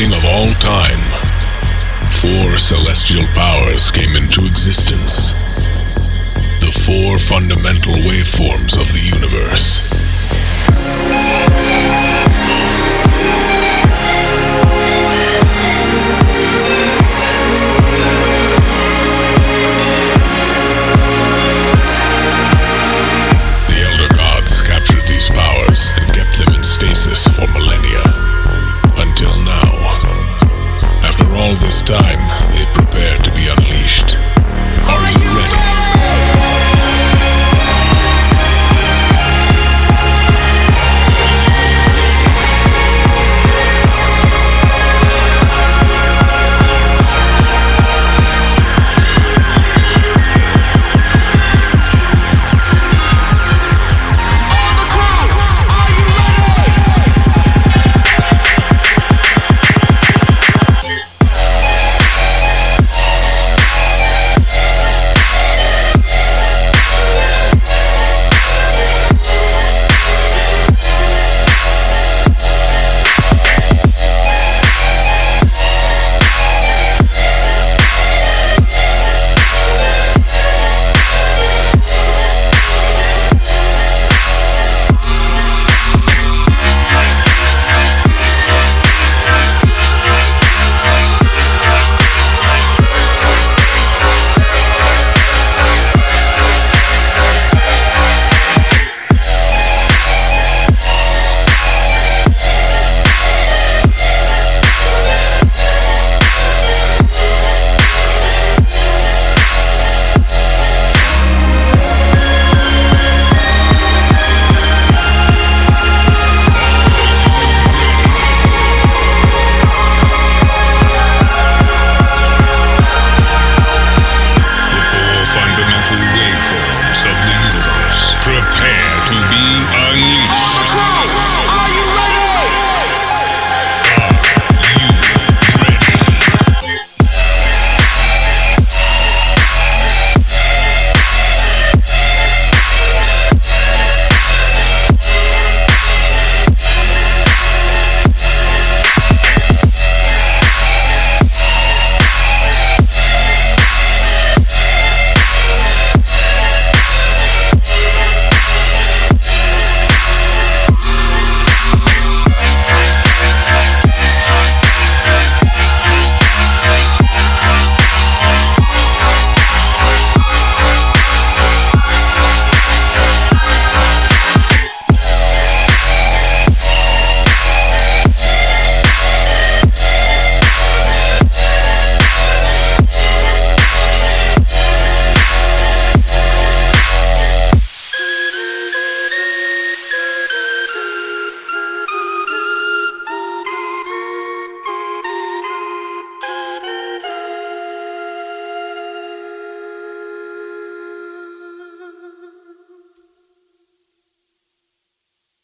beginning of all time, four celestial powers came into existence. The four fundamental waveforms of the universe. The Elder Gods captured these powers and kept them in stasis for millennia. Until now. After all this time, they prepared to